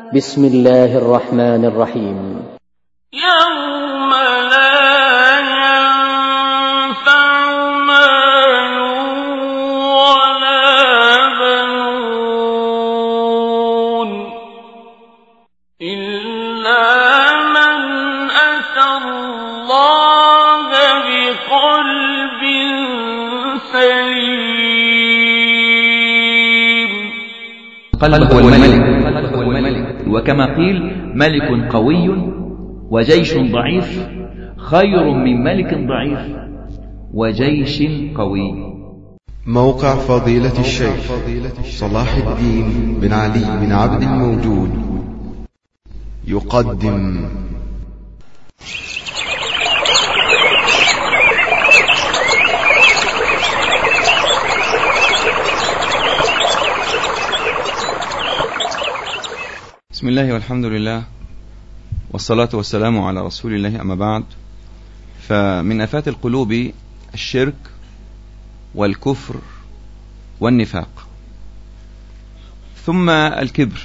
بسم الله الرحمن الرحيم. يوم لا ينفع مال ولا بنون إلا من أتى الله بقلب سليم. القلب هو الملك، وكما قيل: ملك قوي وجيش ضعيف خير من ملك ضعيف وجيش قوي. موقع فضيلة الشيخ صلاح الدين بن علي بن عبد الموجود يقدم بسم الله والحمد لله والصلاة والسلام على رسول الله، أما بعد. فمن آفات القلوب الشرك والكفر والنفاق، ثم الكبر.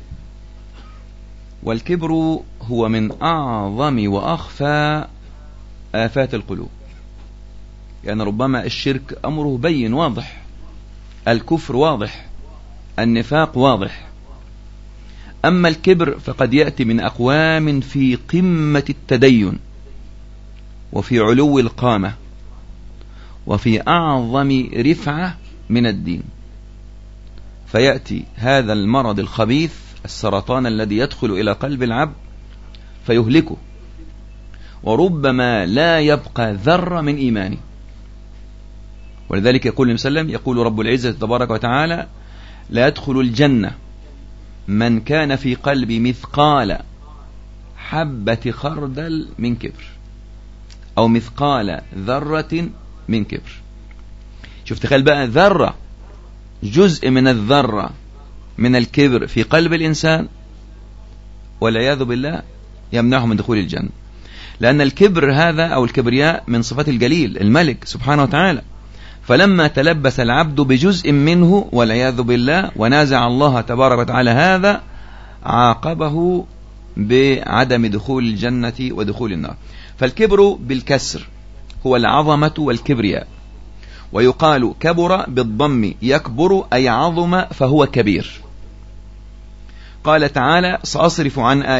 والكبر هو من أعظم وأخفى آفات القلوب، يعني ربما الشرك أمره بين واضح، الكفر واضح، النفاق واضح. أما الكبر فقد يأتي من أقوام في قمة التدين وفي علو القامة وفي أعظم رفعة من الدين، فيأتي هذا المرض الخبيث، السرطان الذي يدخل إلى قلب العبد فيهلكه، وربما لا يبقى ذرة من إيمانه. ولذلك يقول المسلم، يقول رب العزة تبارك وتعالى: لا يدخل الجنة من كان في قلبي مثقال حبة خردل من كبر، أو مثقال ذرة من كبر. شوف، تخيل بقى، ذرة، جزء من الذرة من الكبر في قلب الإنسان، والعياذ بالله يمنعه من دخول الجنة. لأن الكبر هذا أو الكبرياء من صفات الجليل الملك سبحانه وتعالى، فلما تلبس العبد بجزء منه والعياذ بالله ونازع الله تبارك وتعالى هذا، عاقبه بعدم دخول الجنة ودخول النار. فالكبر بالكسر هو العظمة والكبرياء، ويقال كبر بالضم، يكبر أي عظم فهو كبير. قال تعالى: سأصرف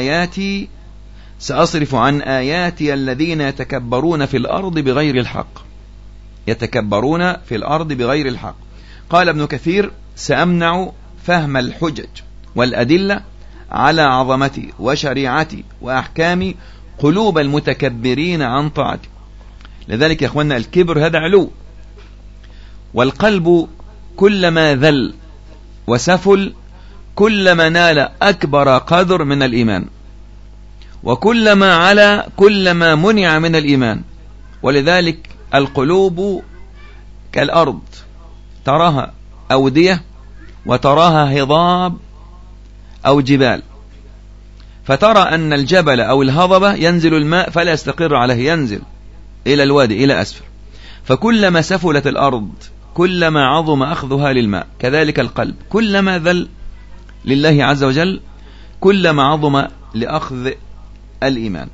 عن آياتي الذين يتكبرون في الأرض بغير الحق. يتكبرون في الأرض بغير الحق. قال ابن كثير: سأمنع فهم الحجج والأدلة على عظمتي وشريعتي وأحكامي قلوب المتكبرين عن طاعتي. لذلك يا أخوانا الكبر هذا علو، والقلب كلما ذل وسفل كلما نال أكبر قدر من الإيمان، وكلما علا كلما منع من الإيمان. ولذلك القلوب كالأرض، تراها أودية وتراها هضاب أو جبال، فترى أن الجبل أو الهضبة ينزل الماء فلا يستقر عليه، ينزل إلى الوادي إلى أسفل. فكلما سفلت الأرض كلما عظم أخذها للماء. كذلك القلب كلما ذل لله عز وجل كلما عظم لأخذ الإيمان.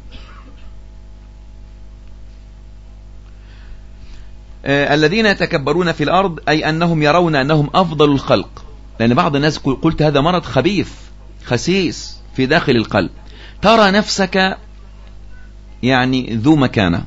الذين يتكبرون في الأرض أي أنهم يرون أنهم أفضل الخلق، لأن بعض الناس قلت هذا مرض خبيث خسيس في داخل القلب. ترى نفسك يعني ذو مكانة،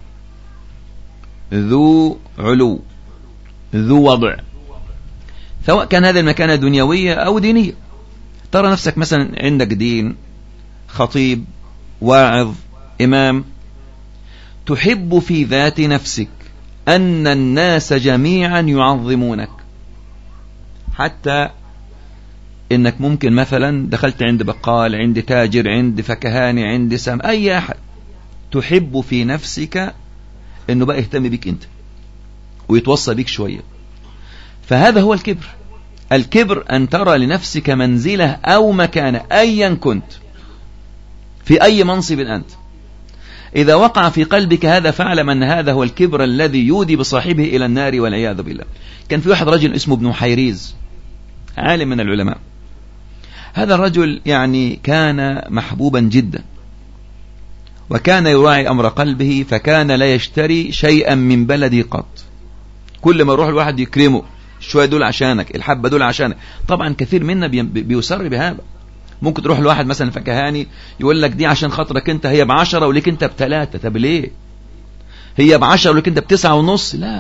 ذو علو، ذو وضع، سواء كان هذا المكانة دنيوية أو دينية. ترى نفسك مثلا عندك دين، خطيب، واعظ، إمام، تحب في ذات نفسك أن الناس جميعا يعظمونك، حتى إنك ممكن مثلا دخلت عند بقال، عند تاجر، عند فكهاني، عند سام، أي أحد، تحب في نفسك إنه بقى يهتم بك أنت ويتوصى بك شوية. فهذا هو الكبر. الكبر أن ترى لنفسك منزلة أو مكانة أيا كنت، في أي منصب أنت. إذا وقع في قلبك هذا فاعلم أن هذا هو الكبر الذي يودي بصاحبه إلى النار والعياذ بالله. كان في واحد رجل اسمه ابن حيريز، عالم من العلماء. هذا الرجل يعني كان محبوبا جدا، وكان يراعي أمر قلبه، فكان لا يشتري شيئا من بلدي قط. كل ما يروح الواحد يكرمه، شوية دول عشانك، الحبة دول عشانك. طبعا كثير منا بيسر بهذا. ممكن تروح لواحد مثلا فكهاني يقول لك دي عشان خاطرك انت، هي ب10 وليك انت ب3. طب ليه؟ هي ب10 وليك انت ب9.5. لا،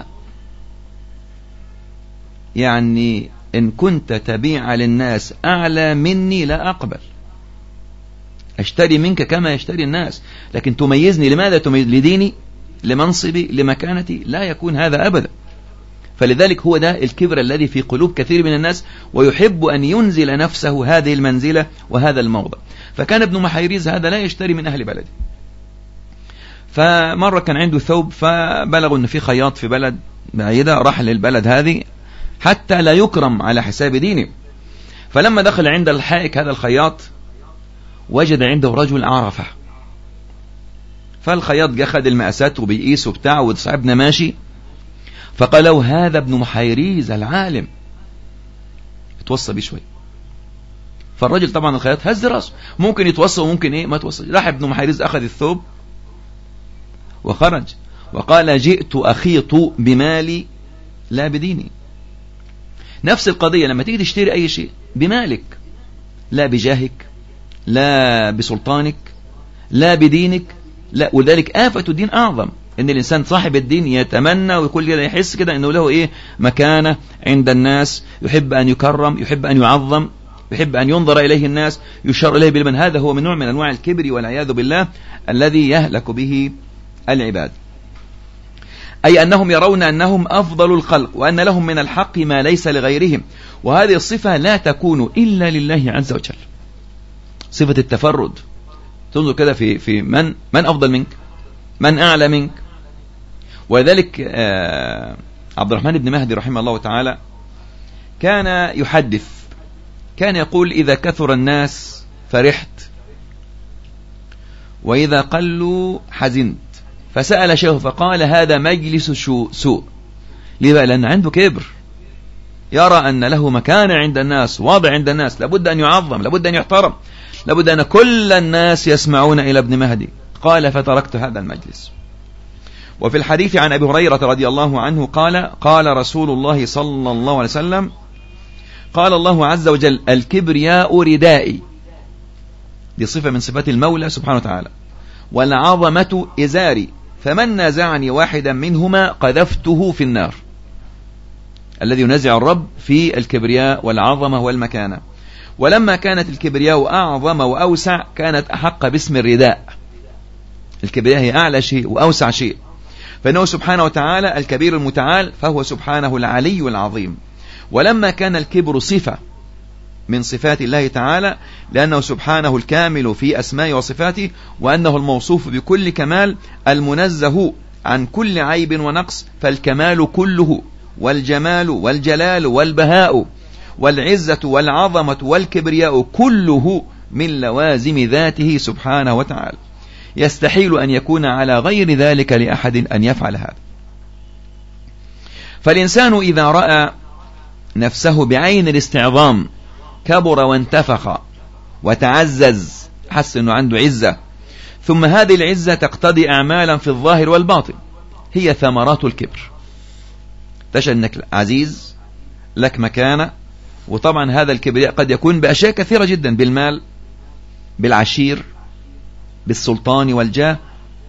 يعني إن كنت تبيع للناس أعلى مني لا أقبل، أشتري منك كما يشتري الناس، لكن تميزني. لماذا تميز؟ لديني، لمنصبي، لمكانتي؟ لا يكون هذا أبدا. فلذلك هو ده الكبر الذي في قلوب كثير من الناس، ويحب أن ينزل نفسه هذه المنزلة وهذا الموضع. فكان ابن محيريز هذا لا يشتري من أهل بلده. فمرة كان عنده ثوب، فبلغوا أن في خياط في بلد بعيدة، راح للبلد هذه حتى لا يكرم على حساب دينه. فلما دخل عند الحائك هذا الخياط وجد عنده رجل عرفه. فالخياط جاء خد المقاسات وبيقيس وبتاع، وصاحبنا ماشي، فقالوا هذا ابن محيريز العالم، اتوصى بيه شوي. فالرجل طبعا الخياط هز راسه، ممكن يتوصى وممكن ايه ما توصى. راح ابن محيريز اخذ الثوب وخرج وقال جئت أخيط بمالي لا بديني. نفس القضية لما تيجي تشتري أي شيء بمالك، لا بجاهك، لا بسلطانك، لا بدينك. لا، ولذلك آفة الدين أعظم، إن الإنسان صاحب الدين يتمنى ويقول كده، يحس كده إنه له إيه مكانة عند الناس، يحب أن يكرم، يحب أن يعظم، يحب أن ينظر إليه الناس، يشار إليه بالمن. هذا هو من نوع من أنواع الكبر والعياذ بالله الذي يهلك به العباد. أي أنهم يرون أنهم أفضل الخلق، وأن لهم من الحق ما ليس لغيرهم، وهذه الصفة لا تكون إلا لله عز وجل. صفة التفرد، تنظر كده في من أفضل منك، من أعلى منك. ولذلك عبد الرحمن بن مهدي رحمه الله تعالى كان يحدث، كان يقول إذا كثر الناس فرحت، وإذا قلوا حزنت. فسأل شيخه فقال هذا مجلس سوء. ليه بقى؟ لأن عنده كبر، يرى أن له مكانة عند الناس، واضع عند الناس، لابد أن يعظم، لابد أن يحترم، لابد أن كل الناس يسمعون إلى ابن مهدي. قال فتركت هذا المجلس. وفي الحديث عن أبي هريرة رضي الله عنه قال رسول الله صلى الله عليه وسلم قال الله عز وجل الكبرياء ردائي، دي صفة من صفات المولى سبحانه وتعالى، والعظمة إزاري، فمن نازعني واحدا منهما قذفته في النار. الذي ينازع الرب في الكبرياء والعظمة والمكانة. ولما كانت الكبرياء أعظم وأوسع كانت أحق باسم الرداء. الكبرياء هي أعلى شيء وأوسع شيء، فإنه سبحانه وتعالى الكبير المتعال، فهو سبحانه العلي العظيم. ولما كان الكبر صفة من صفات الله تعالى، لأنه سبحانه الكامل في أسماء وصفاته، وأنه الموصوف بكل كمال، المنزه عن كل عيب ونقص، فالكمال كله، والجمال والجلال والبهاء والعزة والعظمة والكبرياء كله من لوازم ذاته سبحانه وتعالى، يستحيل أن يكون على غير ذلك لأحد أن يفعل هذا. فالإنسان إذا رأى نفسه بعين الاستعظام كبر وانتفخ وتعزز، حس أنه عنده عزة، ثم هذه العزة تقتضي أعمالا في الظاهر والباطن هي ثمرات الكبر. تشعر أنك عزيز، لك مكانة، وطبعا هذا الكبرياء قد يكون بأشياء كثيرة جدا، بالمال، بالعشير، بالسلطان والجاه،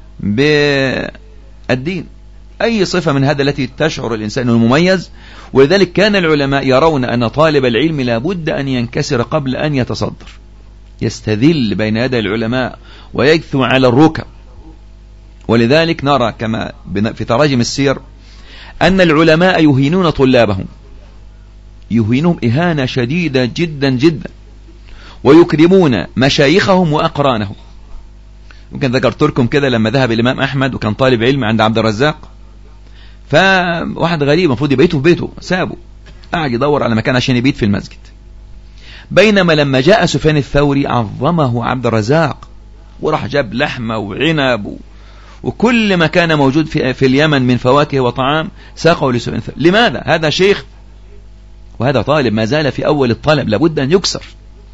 بالدين، أي صفة من هذا التي تشعر الإنسان المميز. ولذلك كان العلماء يرون أن طالب العلم لابد أن ينكسر قبل أن يتصدر، يستذل بين يدي العلماء ويجثو على الركب. ولذلك نرى كما في تراجم السير أن العلماء يهينون طلابهم، يهينهم إهانة شديدة جدا جدا، ويكرمون مشايخهم وأقرانهم. ممكن ذكرت لكم كده لما ذهب الإمام أحمد وكان طالب علم عند عبد الرزاق، فواحد غريب المفروض يبيته في بيته سابه، قاعد يدور على مكان عشان يبيت في المسجد. بينما لما جاء سفيان الثوري عظمه عبد الرزاق، وراح جاب لحمة وعنب وكل ما كان موجود في اليمن من فواكه وطعام ساقه لسفيان الثوري. لماذا؟ هذا شيخ وهذا طالب، ما زال في أول الطلب، لابد أن يكسر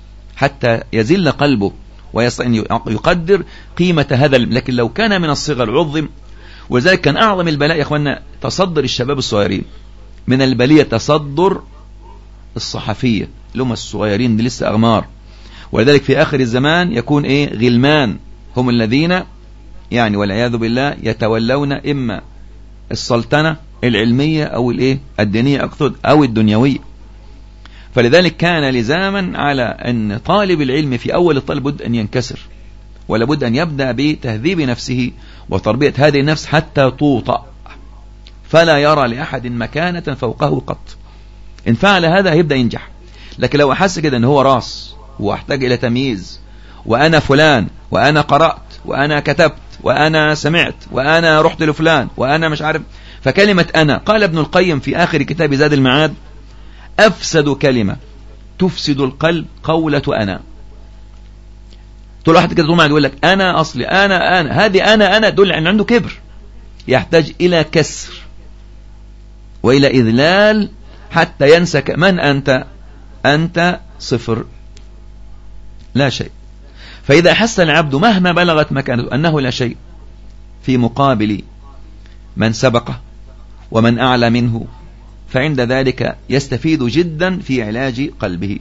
حتى يزل قلبه ويقدر قيمة هذا. لكن لو كان من الصغر عظم. ولذلك كان أعظم البلاء يا أخوانا تصدر الشباب الصغيرين. من البلية تصدر الصحفية اللي هم الصغيرين دي لسه أغمار. ولذلك في آخر الزمان يكون غلمان هم الذين يعني والعياذ بالله يتولون إما السلطنة العلمية أو الدينية أقصد أو الدنيوية. فلذلك كان لزاما على أن طالب العلم في أول الطالب بد أن ينكسر، ولابد أن يبدأ بتهذيب نفسه وتربية هذه النفس حتى توطأ فلا يرى لأحد مكانة فوقه قط. إن فعل هذا هيبدأ ينجح. لكن لو أحس كده أن هو راس وأحتاج إلى تمييز، وأنا فلان وأنا قرأت وأنا كتبت وأنا سمعت وأنا رحت لفلان وأنا مش عارف، فكلمة أنا قال ابن القيم في آخر كتاب زاد المعاد أفسد كلمة تفسد القلب قولة أنا. طول واحد كده طول يقول لك أنا أصلي أنا هذه أنا دول أن عنده كبر يحتاج إلى كسر وإلى إذلال حتى ينسى من أنت صفر لا شيء. فإذا أحس العبد مهما بلغت مكانته أنه لا شيء في مقابل من سبقه ومن أعلى منه، فعند ذلك يستفيد جدا في علاج قلبه.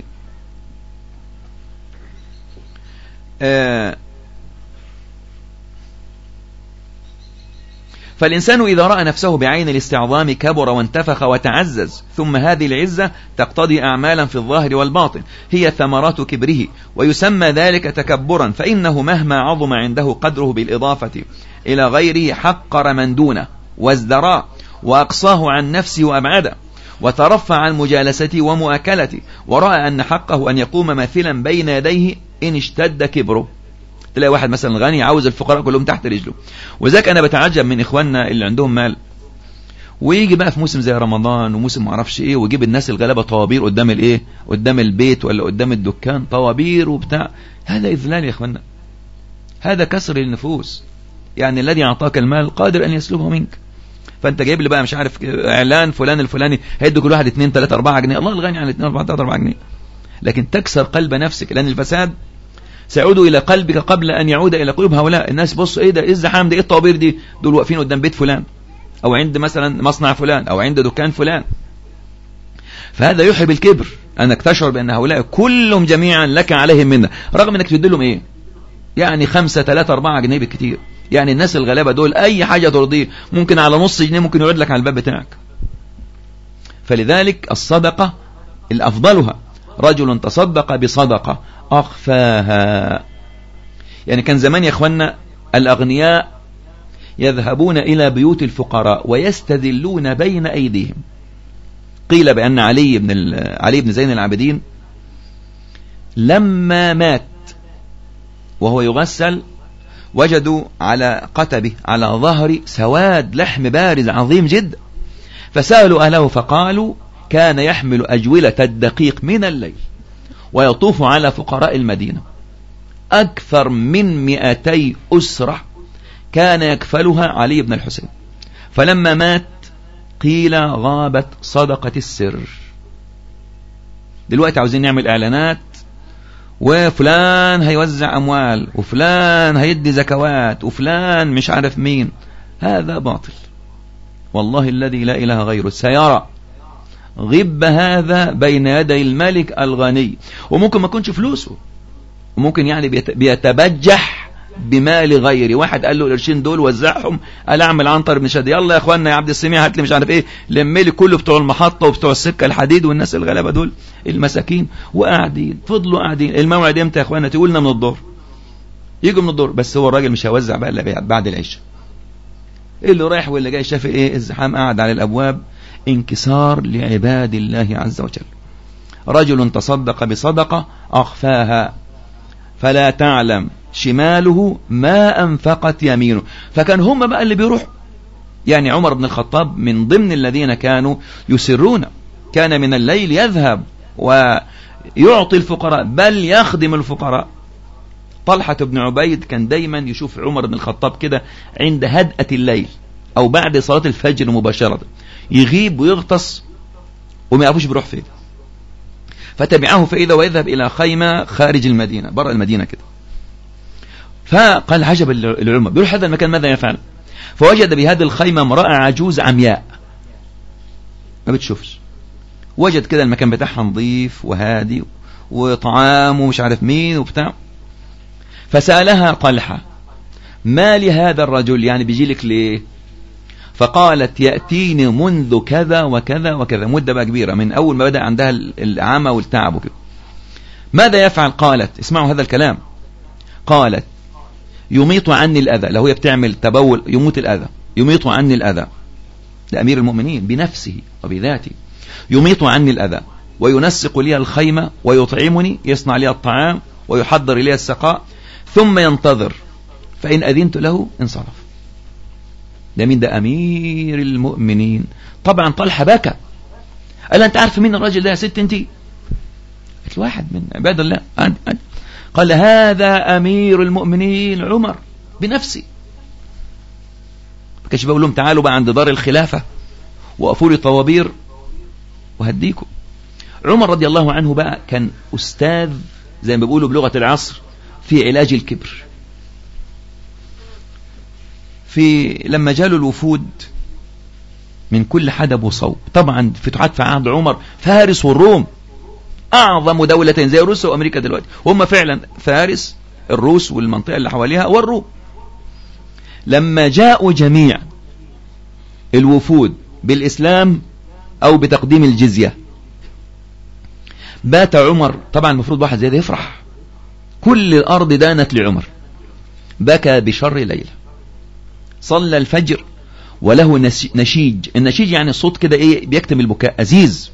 فالإنسان إذا رأى نفسه بعين الاستعظام كبر وانتفخ وتعزز، ثم هذه العزة تقتضي أعمالا في الظاهر والباطن هي ثمرات كبره، ويسمى ذلك تكبرا، فإنه مهما عظم عنده قدره بالإضافة إلى غيره حقر من دونه وازدراه وأقصاه عن نفسه وأبعده، وترفع عن مجالسته ومؤاكلته، ورأى أن حقه أن يقوم مثلا بين يديه إن اشتد كبره. تلاقي واحد مثلا غني عاوز الفقراء كلهم تحت رجله. وذلك أنا بتعجب من إخواننا اللي عندهم مال ويجي بقى في موسم زي رمضان وموسم معرفش إيه ويجيب الناس الغلابة طوابير قدام البيت ولا قدام الدكان طوابير وبتاع. هذا إذلال يا إخواننا، هذا كسر النفوس. يعني الذي أعطاك المال قادر أن يسلبه منك، فأنت جايب لي بقى مش عارف إعلان فلان الفلاني هيدي كل واحد 2 3 4 جنيه. الله الغني عن 2 4 3 4 جنيه، لكن تكسر قلب نفسك، لأن الفساد سيعود إلى قلبك قبل أن يعود إلى قلوب هؤلاء الناس. بص إيه ده، إيه الزحام ده، إيه الطوابير دي، دول واقفين قدام بيت فلان أو عند مثلا مصنع فلان أو عند دكان فلان. فهذا يحب الكبر، أنك تشعر بأن هؤلاء كلهم جميعا لك عليهم منه، رغم أنك تدي لهم يعني 5 3 4 جنيه بالكتير. يعني الناس الغلابة دول أي حاجة ترضيه ممكن على نص جنيه ممكن يعود لك على الباب بتاعك. فلذلك الصدقة الأفضلها رجل تصدق بصدقة أخفاها. يعني كان زمان يا أخوانا الأغنياء يذهبون إلى بيوت الفقراء ويستذلون بين أيديهم. قيل بأن علي بن زين العابدين لما مات وهو يغسل وجدوا على قتبه على ظهر سواد لحم بارز عظيم جدا، فسألوا أهله فقالوا كان يحمل أجولة الدقيق من الليل ويطوف على فقراء المدينة، أكثر من 200 أسرة كان يكفلها علي بن الحسين. فلما مات قيل غابت صدقة السر. دلوقتي عاوزين نعمل إعلانات وفلان هيوزع أموال وفلان هيدي زكوات وفلان مش عارف مين. هذا باطل والله الذي لا إله غيره. سيرى غب هذا بين يدي الملك الغني، وممكن ما يكونش فلوسه، وممكن يعني بيتبجح بمال غيري. واحد قال له القرشين دول وزعهم، قال اعمل عنتر بن شديد، يلا يا اخوانا يا عبد السميع هات لي مش عارف ايه، لملي كله بتوع المحطة وبتوع السكة الحديد والناس الغلابة دول المساكين، وقاعدين فضلوا قاعدين. الموعد امتى يا اخوانا؟ تقولنا من الظهر، يجوا من الظهر، بس هو الراجل مش هيوزع بقى الا بعد العشاء. اللي رايح واللي جاي شاف الزحام قاعد على الابواب. انكسار لعباد الله عز وجل. رجل تصدق بصدقة أخفاها فلا تعلم شماله ما أنفقت يمينه. فكان هم بقى اللي بيروحوا. يعني عمر بن الخطاب من ضمن الذين كانوا يسرون، كان من الليل يذهب ويعطي الفقراء بل يخدم الفقراء. طلحة بن عبيد كان دايما يشوف عمر بن الخطاب كده عند هدأة الليل أو بعد صلاة الفجر مباشرة، يغيب ويغطس وما يعرفوش بيروح فين. فتبعه فإذا ويذهب إلى خيمة خارج المدينة برا المدينة كده. فقال عجب لعمر، بيروح هذا المكان ماذا يفعل؟ فوجد بهذه الخيمة امرأة عجوز عمياء ما بتشوفش. وجد كده المكان بتاعها نظيف وهادي وطعام ومش عارف مين وبتاع. فسألها طلحة ما لهذا الرجل، يعني بيجيلك ليه؟ فقالت يأتيني منذ كذا وكذا وكذا، مدة بقى كبيرة من أول ما بدأ عندها العامة والتعب وكده. ماذا يفعل؟ قالت اسمعوا هذا الكلام، قالت يميط عني الأذى. لو هي بتعمل تبول يموت الأذى، يميط عني الأذى، لأمير المؤمنين بنفسه وبذاته، يميط عني الأذى وينسق لي الخيمة ويطعمني، يصنع لي الطعام ويحضر لي السقاء، ثم ينتظر فإن أذنت له انصرف. ده مين ده؟ أمير المؤمنين. طبعا طلحة بكى، قال أنت عارف مين الراجل ده يا ست أنت؟ قلت واحد من عباد الله. قال هذا أمير المؤمنين عمر بنفسي. ما كانش بقول لهم تعالوا بقى عند دار الخلافة وقفوا لي طوابير وهديكم. عمر رضي الله عنه بقى كان أستاذ زي ما بيقولوا بلغة العصر في علاج الكبر. لما جاله الوفود من كل حدب وصوب، طبعا فتوحات في عهد عمر فارس والروم أعظم دولتين زي روسيا وأمريكا دلوقتي، هم فعلا فارس الروس والمنطقة اللي حواليها والروم. لما جاءوا جميع الوفود بالإسلام أو بتقديم الجزية، بات عمر، طبعا المفروض واحد زي ده يفرح، كل الأرض دانت لعمر، بكى بشر ليلة، صلى الفجر وله نشيج. النشيج يعني صوت كده ايه بيكتم البكاء أزيز.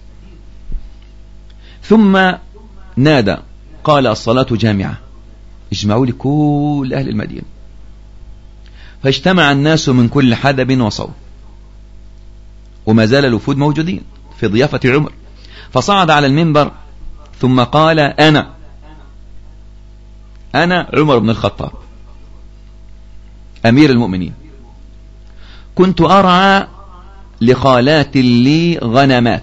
ثم نادى قال الصلاة جامعة، اجمعوا لي كل أهل المدينة. فاجتمع الناس من كل حدب وصوب، وما زال الوفود موجودين في ضيافة عمر. فصعد على المنبر ثم قال أنا عمر بن الخطاب أمير المؤمنين، كنت أرعى لخالات لي غنمات،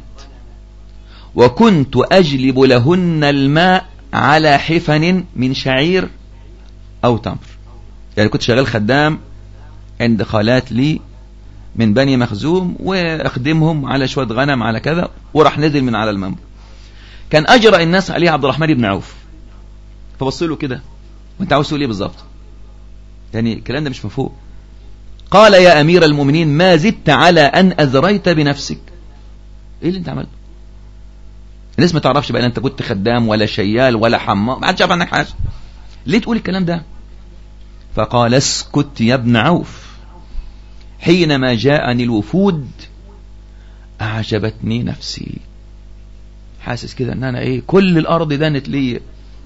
وكنت أجلب لهن الماء على حفن من شعير أو تمر. يعني كنت شغال خدام عند خالات لي من بني مخزوم وأخدمهم على شوية غنم على كذا، وراح نزل من على المنبر. كان أجرى الناس عليه عبد الرحمن بن عوف، فبصوا له كده وانت عاوز تقول ايه بالظبط؟ يعني الكلام ده مش مفهوم. قال يا أمير المؤمنين ما زدت على أن أزريت بنفسك. ايه اللي انت عملته؟ الناس ما تعرفش بقى انت كنت خدام ولا شيال ولا حمام، ما حدش عارف عنك حاجه، ليه تقول الكلام ده؟ فقال اسكت يا ابن عوف، حينما جاءني الوفود أعجبتني نفسي، حاسس كده ان انا ايه كل الارض دانت لي،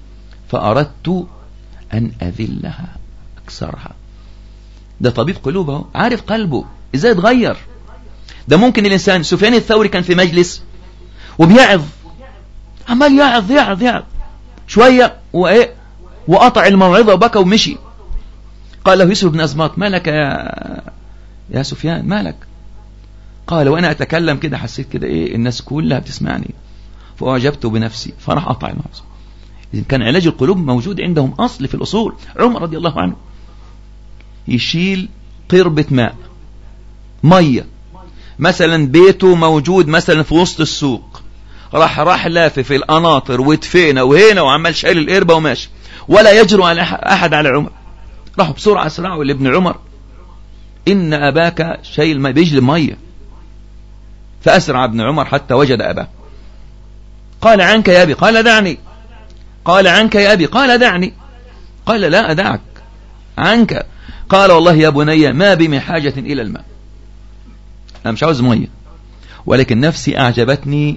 فأردت أن أذلها أكسرها. ده طبيب قلوبه، عارف قلبه ازاي اتغير. ده ممكن الإنسان سفيان الثوري كان في مجلس وبيعظ، عمال يعظ شوية وإيه وقطع الموعظة وبكى ومشي. قال له يوسف بن أزماط مالك يا سفيان مالك؟ قال وأنا أتكلم كده حسيت كده إيه الناس كلها بتسمعني فأعجبت بنفسي فراح قطع الموعظة. إذن كان علاج القلوب موجود عندهم أصل في الأصول. عمر رضي الله عنه يشيل قربة ماء مية مثلا، بيته موجود مثلا في وسط السوق، راح لافف في القناطر وتفينا وهنا وعمال شايل القربة وماشي، ولا يجرؤ على أحد على عمر. راحوا بسرعة اسرعوا لابن عمر، إن أباك شايل ما بيجلب مية. فأسرع ابن عمر حتى وجد أباه. قال عنك يا أبي؟ قال دعني. قال عنك يا أبي؟ قال دعني. قال لا أدعك عنك. قال والله يا بني ما بي من حاجة إلى الماء، أنا مش عاوز مية، ولكن نفسي أعجبتني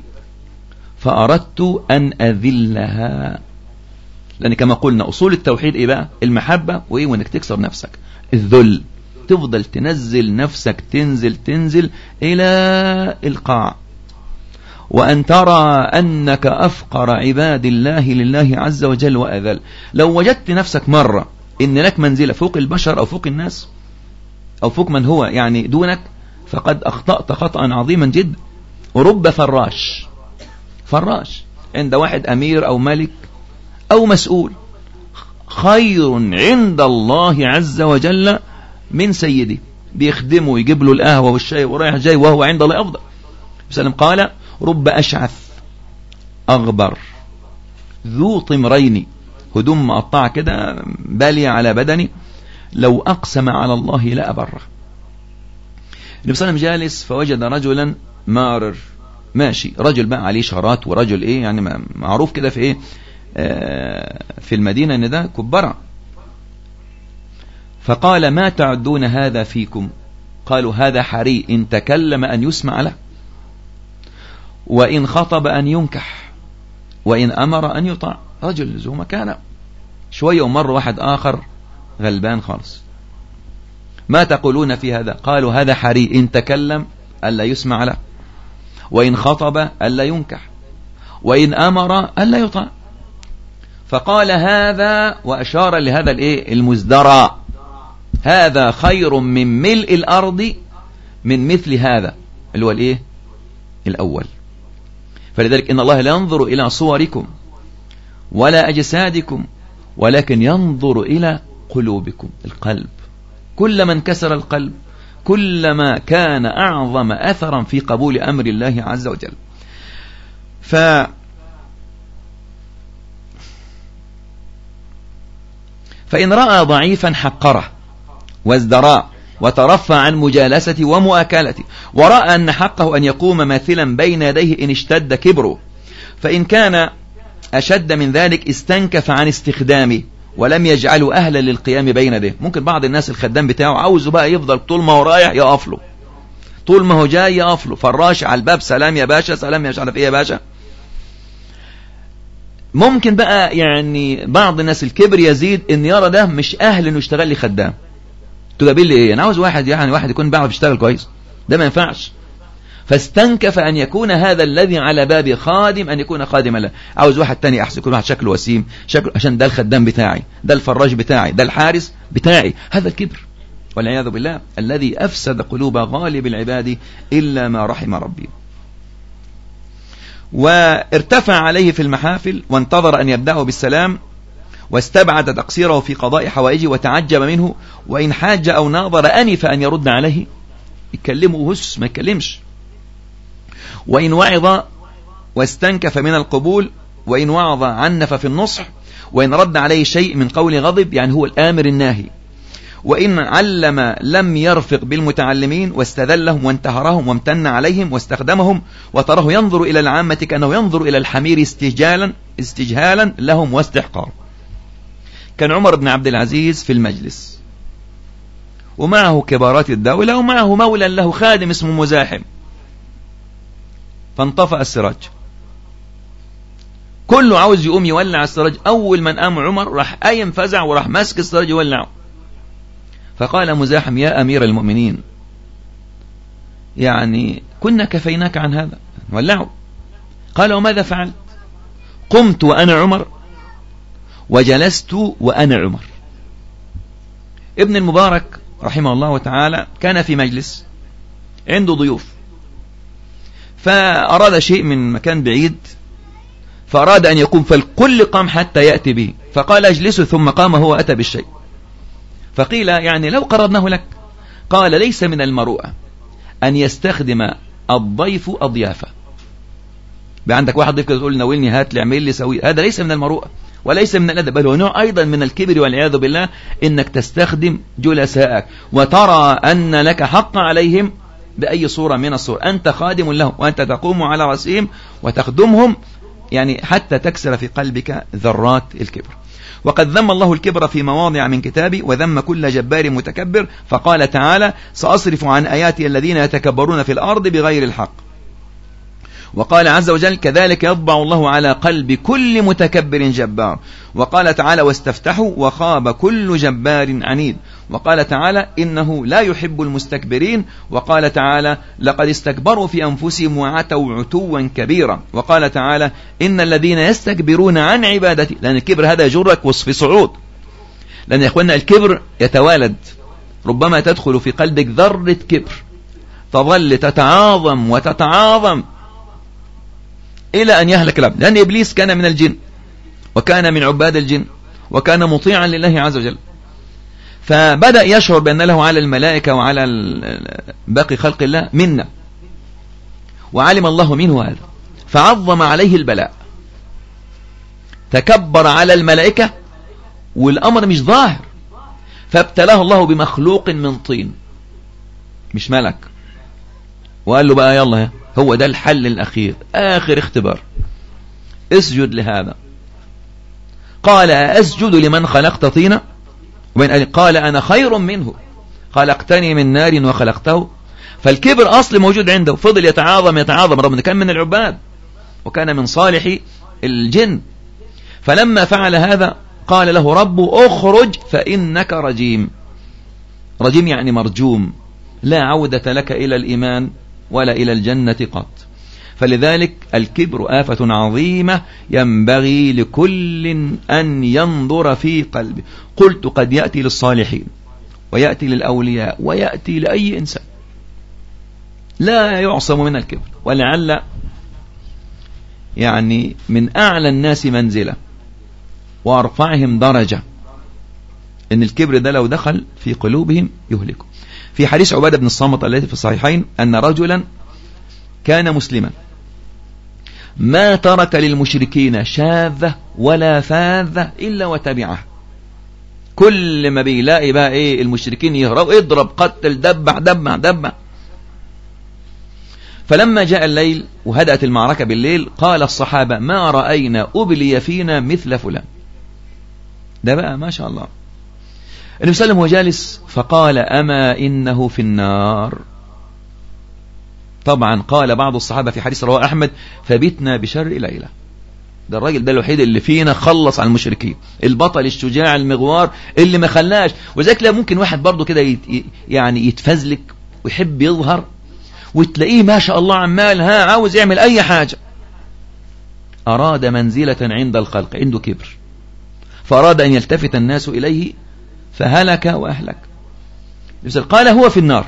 فأردت أن أذلها. لأن كما قلنا أصول التوحيد إيه بقى؟ المحبة وإيه؟ وإنك تكسر نفسك. الذل، تفضل تنزل نفسك، تنزل إلى القاع، وأن ترى أنك أفقر عباد الله لله عز وجل وأذل. لو وجدت نفسك مرة إن لك منزلة فوق البشر أو فوق الناس أو فوق من هو يعني دونك، فقد أخطأت خطأ عظيما جدا. ورب فراش عند واحد أمير أو ملك أو مسؤول خير عند الله عز وجل من سيدي، بيخدمه ويجيب له القهوة والشاي ورايح جاي، وهو عند الله أفضل. وسلم قال: رب أشعث أغبر ذو طمرين، هدوم مقطعة كده بالية على بدني، لو أقسم على الله لا أبره. النبي صلى الله عليه وسلم جالس فوجد رجلا مارر ماشي، رجل بقى عليه شارات، ورجل ايه يعني معروف كده في ايه في المدينة ان ده كبرة. فقال: ما تعدون هذا فيكم؟ قالوا: هذا حري، إن تكلم أن يسمع له، وإن خطب أن ينكح، وإن أمر أن يطاع. رجل ذو مكانة شوية، ومر واحد آخر غلبان خالص. ما تقولون في هذا؟ قالوا: هذا حري، إن تكلم ألا يسمع له، وإن خطب ألا ينكح، وإن أمر ألا يطاع. فقال: هذا، وأشار لهذا المزدرى، هذا خير من ملء الأرض من مثل هذا، اللي هو الأول. فلذلك إن الله لا ينظر إلى صوركم ولا أجسادكم، ولكن ينظر إلى قلوبكم، القلب. كلما انكسر القلب كلما كان أعظم أثرا في قبول أمر الله عز وجل. فإن رأى ضعيفا حقره وازدراه وترفع عن مجالسته ومؤاكلته، ورأى أن حقه أن يقوم ماثلا بين يديه إن اشتد كبره، فإن كان أشد من ذلك استنكف عن استخدامه ولم يجعله أهلا للقيام بين يديه. ممكن بعض الناس الخدام بتاعه عاوزه بقى يفضل طول ما هو رايح يقف له، طول ما هو جاي يقف له، فراش على الباب: سلام يا باشا، سلام مش عارف ايه يا باشا. ممكن بقى يعني بعض الناس الكبر يزيد ان يرى ده مش اهل انه يشتغل لي خدام. تقابل لي ايه؟ انا عاوز واحد يكون بيعرف يشتغل كويس، ده ما ينفعش. فاستنكف أن يكون هذا الذي على بابي خادم أن يكون خادما له. عاوز واحد تاني أحسن، يكون واحد شكله وسيم، شكله عشان ده الخدام بتاعي، ده الفراج بتاعي، ده الحارس بتاعي. هذا الكبر والعياذ بالله الذي أفسد قلوب غالب العباد إلا ما رحم ربي. وارتفع عليه في المحافل وانتظر أن يبدأه بالسلام، واستبعد تقصيره في قضاء حوائجه وتعجب منه، وإن حاج أو ناظر أنف أن يرد عليه، يكلمه وهس ما يكلمش. وإن وعظ واستنكف من القبول، وإن وعظ عنف في النصح، وإن رد عليه شيء من قول غضب، يعني هو الآمر الناهي. وإن علم لم يرفق بالمتعلمين، واستذلهم وانتهرهم وامتن عليهم واستخدمهم، وتراه ينظر إلى العامة كأنه ينظر إلى الحمير استجهالا لهم واستحقار. كان عمر بن عبد العزيز في المجلس، ومعه كبارات الدولة، ومعه مولى له خادم اسمه مزاحم، فانطفأ السراج، كله عاوز يقوم يولع السراج. أول من قام عمر راح قايم فزع وراح ماسك السراج يولعه. فقال مزاحم: يا أمير المؤمنين، يعني كنا كفيناك عن هذا، ولعه. قال: وماذا فعلت؟ قمت وأنا عمر، وجلست وأنا عمر. ابن المبارك رحمه الله تعالى كان في مجلس عنده ضيوف، فأراد شيء من مكان بعيد، فأراد أن يقوم، فالكل قام حتى يأتي به، فقال: اجلسوا، ثم قام هو أتى بالشيء. فقيل: يعني لو قرضناه لك. قال: ليس من المروءة أن يستخدم الضيف أضيافه. عندك واحد ضيف كده تقول: ناولني، هات لي، اعمل لي، سوي. هذا ليس من المروءة وليس من الأدب، بل هو نوع أيضا من الكبر والعياذ بالله، إنك تستخدم جلسائك وترى أن لك حق عليهم بأي صورة من الصور. أنت خادم لهم، وأنت تقوم على رأسهم وتخدمهم، يعني حتى تكسر في قلبك ذرات الكبر. وقد ذم الله الكبر في مواضع من كتابه، وذم كل جبار متكبر، فقال تعالى: سأصرف عن آياتي الذين يتكبرون في الأرض بغير الحق. وقال عز وجل: كذلك يطبع الله على قلب كل متكبر جبار. وقال تعالى: واستفتحوا وخاب كل جبار عنيد. وقال تعالى: إنه لا يحب المستكبرين. وقال تعالى: لقد استكبروا في أنفسهم وعتوا عتوا كبيرا. وقال تعالى: إن الذين يستكبرون عن عبادتي، لأن الكبر هذا يجرك في صعود، لأن يا إخوانا الكبر يتوالد، ربما تدخل في قلبك ذرة كبر تظل تتعاظم وتتعاظم إلى أن يهلك العبد، لأن إبليس كان من الجن وكان من عباد الجن وكان مطيعا لله عز وجل، فبدأ يشعر بأن له على الملائكة وعلى باقي خلق الله منة، وعلم الله منه هذا فعظم عليه البلاء، تكبر على الملائكة والأمر مش ظاهر، فابتلاه الله بمخلوق من طين مش ملك، وقال له بقى يلا هو ده الحل الأخير، آخر اختبار، اسجد لهذا. قال أسجد لمن خلقت طينا؟ قال أنا خير منه خلقتني من نار وخلقته. فالكبر أصل موجود عنده، فضل يتعاظم رغم أنه كان من العباد وكان من صالح الجن. فلما فعل هذا قال له ربه اخرج فإنك رجيم. رجيم يعني مرجوم، لا عودة لك إلى الإيمان ولا إلى الجنة قط. فلذلك الكبر آفة عظيمة ينبغي لكل أن ينظر في قلبه. قلت قد يأتي للصالحين ويأتي للأولياء ويأتي لأي إنسان، لا يعصم من الكبر. ولعل يعني من أعلى الناس منزلة وأرفعهم درجة إن الكبر ده لو دخل في قلوبهم يهلكه. في حديث عبادة بن الصامت الذي في الصحيحين أن رجلا كان مسلما ما ترك للمشركين شاذة ولا فاذة إلا وتبعه. كل ما بيلاقي بقى إيه المشركين يهربوا اضرب قتل دبع. فلما جاء الليل وهدأت المعركة بالليل قال الصحابة ما رأينا أبلي فينا مثل فلان. ده بقى ما شاء الله. النبي صلى الله عليه وسلم هو جالس فقال أما إنه في النار. طبعا قال بعض الصحابة في حديث رواه أحمد فبتنا بشر ليلة. ده الراجل ده الوحيد اللي فينا خلص على المشركين، البطل الشجاع المغوار اللي ما خلاش. وذلك لا ممكن واحد برضو كده يعني يتفزلك ويحب يظهر وتلاقيه ما شاء الله عمال عاوز يعمل أي حاجة. أراد منزلة عند الخلق، عنده كبر، فأراد أن يلتفت الناس إليه فهلك وأهلك. قال هو في النار.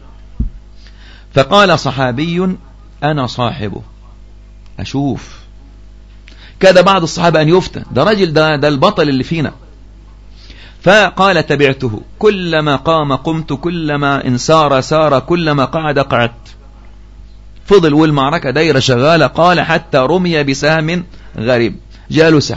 فقال صحابي أنا صاحبه أشوف. كاد بعض الصحابة أن يفتن، ده راجل ده البطل اللي فينا. فقال تبعته، كلما قام قمت، كلما انسار سار، كلما قعد قعدت. فضل والمعركة دايرة شغالة. قال حتى رمي بسهم غريب، جاله سهم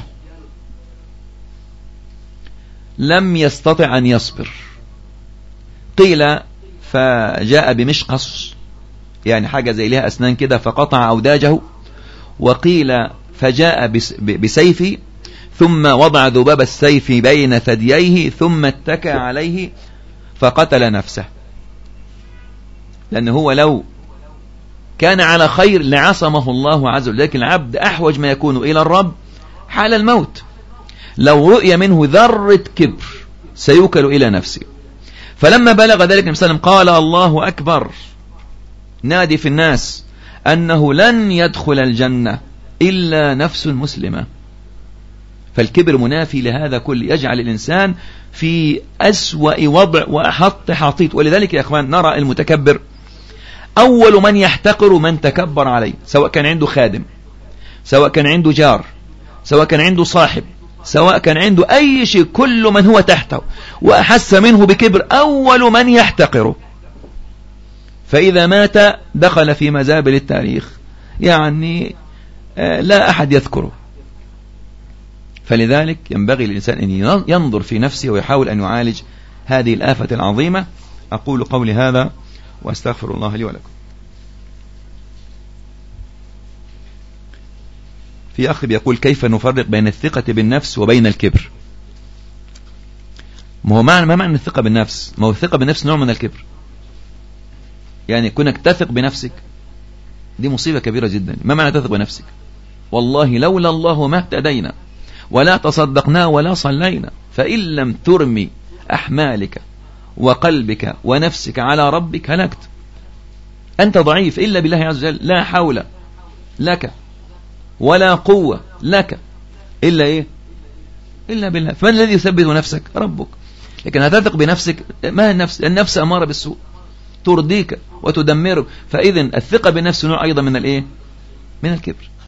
لم يستطع أن يصبر. قيل فجاء بمشقص يعني حاجة زي لها أسنان كده فقطع أوداجه، وقيل فجاء بسيفه ثم وضع ذباب السيف بين ثدييه ثم اتكى عليه فقتل نفسه. لأنه هو لو كان على خير لعصمه الله عز وجل، لكن العبد أحوج ما يكون إلى الرب حال الموت. لو رؤي منه ذرة كبر سيوكل إلى نفسه. فلما بلغ ذلك النبي صلى الله عليه وسلم قال الله أكبر، نادي في الناس أنه لن يدخل الجنة إلا نفس مسلمة. فالكبر منافي لهذا كل، يجعل الإنسان في أسوأ وضع وأحط حاطيط. ولذلك يا أخوان نرى المتكبر أول من يحتقر من تكبر عليه، سواء كان عنده خادم، سواء كان عنده جار، سواء كان عنده صاحب، سواء كان عنده أي شيء، كل من هو تحته وأحس منه بكبر أول من يحتقره. فإذا مات دخل في مزابل التاريخ، يعني لا أحد يذكره. فلذلك ينبغي للإنسان أن ينظر في نفسه ويحاول أن يعالج هذه الآفة العظيمة. أقول قولي هذا وأستغفر الله لي ولكم. في أخ بيقول كيف نفرق بين الثقة بالنفس وبين الكبر؟ ما معنى الثقة بالنفس؟ ما هو الثقة بالنفس نوع من الكبر. يعني كونك تثق بنفسك دي مصيبة كبيرة جدا. ما معنى تثق بنفسك؟ والله لولا الله ما اهتدينا ولا تصدقنا ولا صلينا. فإن لم ترمي أحمالك وقلبك ونفسك على ربك هلكت. أنت ضعيف إلا بالله عز وجل، لا حول لك ولا قوة لك إلا إيه؟ إلا بالله. فمن الذي يثبت نفسك؟ ربك. لكن هتثق بنفسك، ما النفس أمارة بالسوء ترديك وتدمرك. فإذن الثقة بالنفس نوع أيضا من الإيه؟ من الكبر.